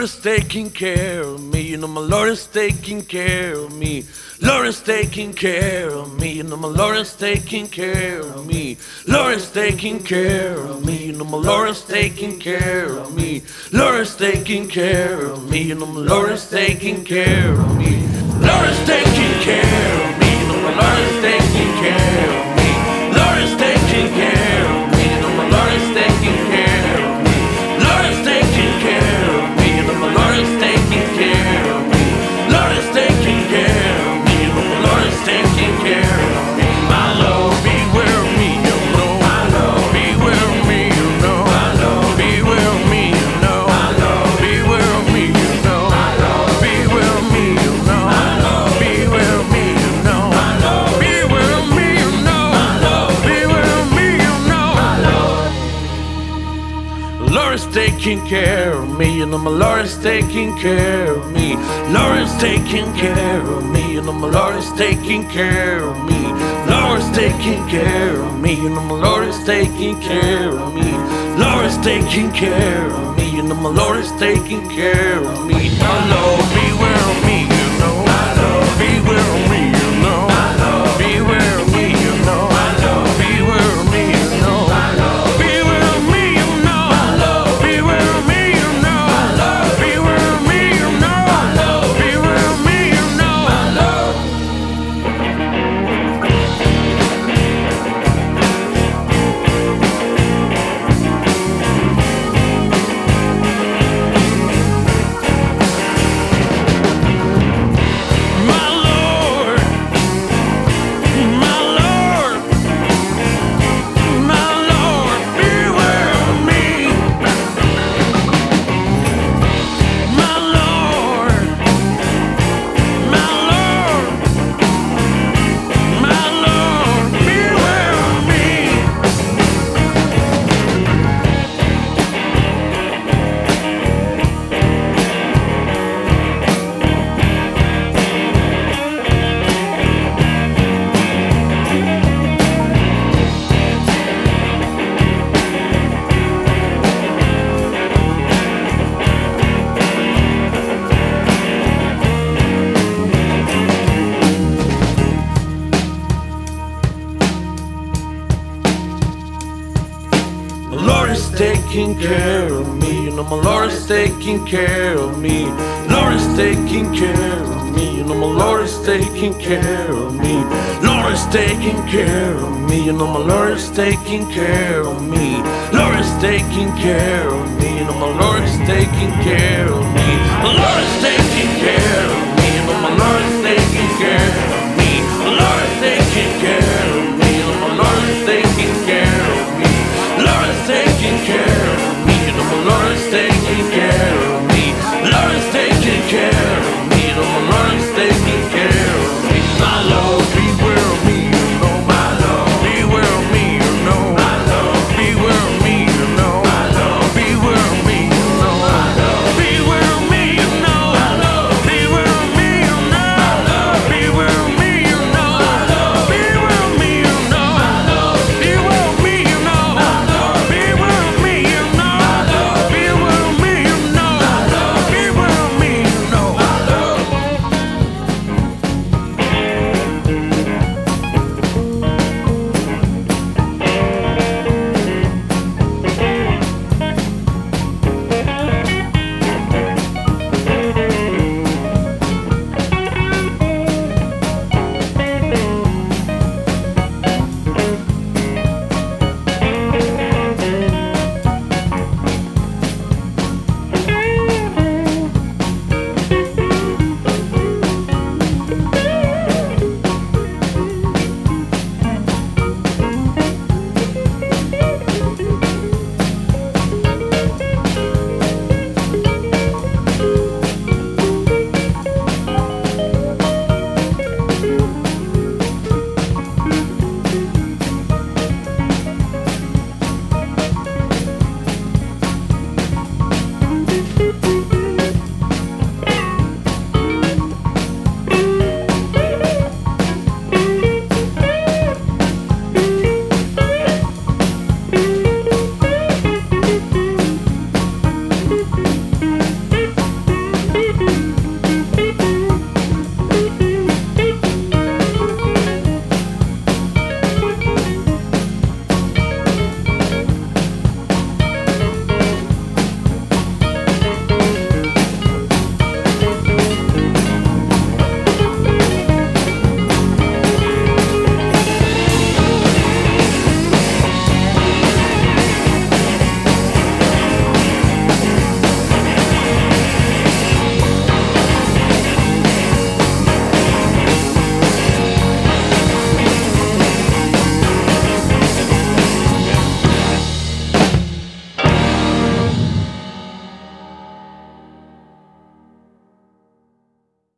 is taking care of me. You know my Lord is taking care of me. Lord is taking care of me. You know my Lord is taking care of me. Lord is taking care of me. You know my Lord is taking care of me. Lord is taking care of me. You know my Lord is taking care of me. Lord is taking care of me. You know my Lord is taking care of me. Lord is taking care of me. You know my Lord is taking care of me. Lord is taking care of me. You know my Lord is taking care of me. Lord is taking care of me. You know my Lord is taking care of me. My Lord, beware of me, you know. My Lord, beware of me, you know. My Lord, beware of me, you know. My Lord, beware of me, you know. My Lord, beware of me, you know. My Lord, beware of me, you know. My Lord, beware of me, you know. My Lord, beware of me, you know. My Lord. Lord is taking care of me, you know my Lord is taking care of me. Lord is taking care of me, you know my Lord is taking care of me. Lord is taking care of me, you know my Lord is taking care of me. Lord is taking care of me, you know my Lord is taking care of me. My Lord, beware of me, you know. My Lord, beware of me, you know. My Lord, beware of me, you know. My Lord, beware of me, you know. My Lord, beware of me, you know. My Lord, beware of me, you know. My Lord, beware of me, you know. My Lord, beware of me, you know. My Lord. My Lord, my Lord, my Lord, beware of me. My Lord, my Lord, my Lord, beware of me. The Lord is taking care of me, you know my Lord is taking care of me. Lord is taking care of me, you know my Lord is taking care of me. Lord is taking care of me, you know my Lord is taking care of me. Lord is taking care of me, you know my Lord is taking care of me. The Lord is taking care of me, you know my Lord is taking care of me. The Lord is taking care of me, you know my Lord is taking care of me. Lord is taking care of me, you know my Lord is taking care of me. Lord is taking care of me, you know my Lord is taking care